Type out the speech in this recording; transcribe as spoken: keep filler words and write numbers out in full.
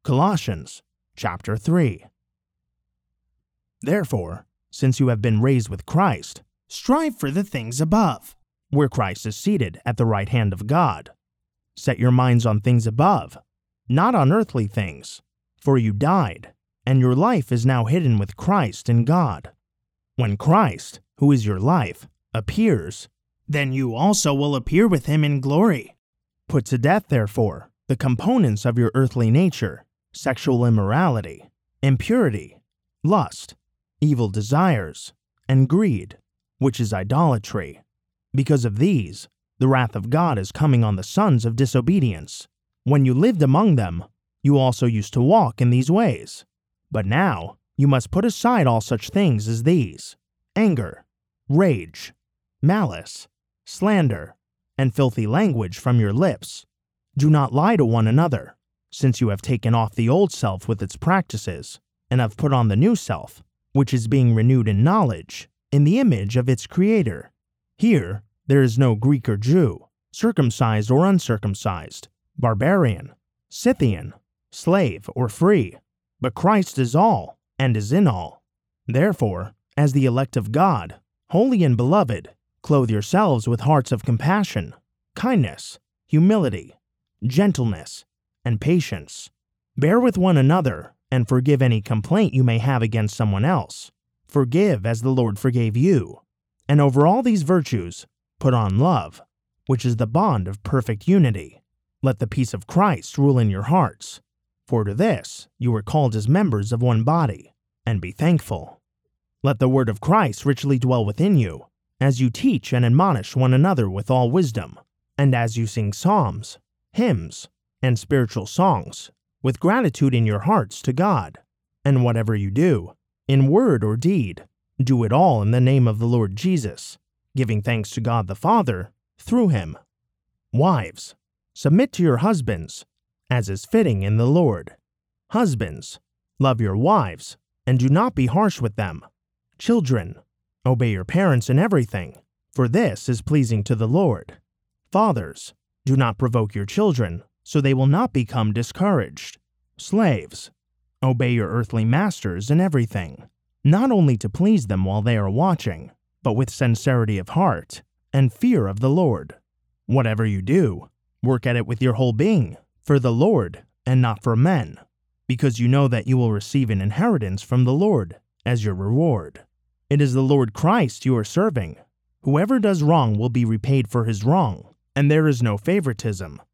Colossians chapter three. Therefore, since you have been raised with Christ, strive for the things above, where Christ is seated at the right hand of God. Set your minds on things above, not on earthly things, for you died, and your life is now hidden with Christ in God. When Christ, who is your life, appears, then you also will appear with him in glory. Put to death, therefore, the components of your earthly nature: sexual immorality, impurity, lust, evil desires, and greed, which is idolatry. Because of these, the wrath of God is coming on the sons of disobedience. When you lived among them, you also used to walk in these ways. But now you must put aside all such things as these: anger, rage, malice, slander, and filthy language from your lips. Do not lie to one another, since you have taken off the old self with its practices, and have put on the new self, which is being renewed in knowledge, in the image of its Creator. Here there is no Greek or Jew, circumcised or uncircumcised, barbarian, Scythian, slave or free, but Christ is all and is in all. Therefore, as the elect of God, holy and beloved, clothe yourselves with hearts of compassion, kindness, humility, gentleness, and patience. Bear with one another, and forgive any complaint you may have against someone else. Forgive as the Lord forgave you. And over all these virtues, put on love, which is the bond of perfect unity. Let the peace of Christ rule in your hearts, for to this you were called as members of one body, and be thankful. Let the word of Christ richly dwell within you, as you teach and admonish one another with all wisdom, and as you sing psalms, hymns, and spiritual songs, with gratitude in your hearts to God. And whatever you do, in word or deed, do it all in the name of the Lord Jesus, giving thanks to God the Father through him. Wives, submit to your husbands, as is fitting in the Lord. Husbands, love your wives, and do not be harsh with them. Children, obey your parents in everything, for this is pleasing to the Lord. Fathers, do not provoke your children, so they will not become discouraged. Slaves, obey your earthly masters in everything, not only to please them while they are watching, but with sincerity of heart and fear of the Lord. Whatever you do, work at it with your whole being, for the Lord and not for men, because you know that you will receive an inheritance from the Lord as your reward. It is the Lord Christ you are serving. Whoever does wrong will be repaid for his wrong, and there is no favoritism.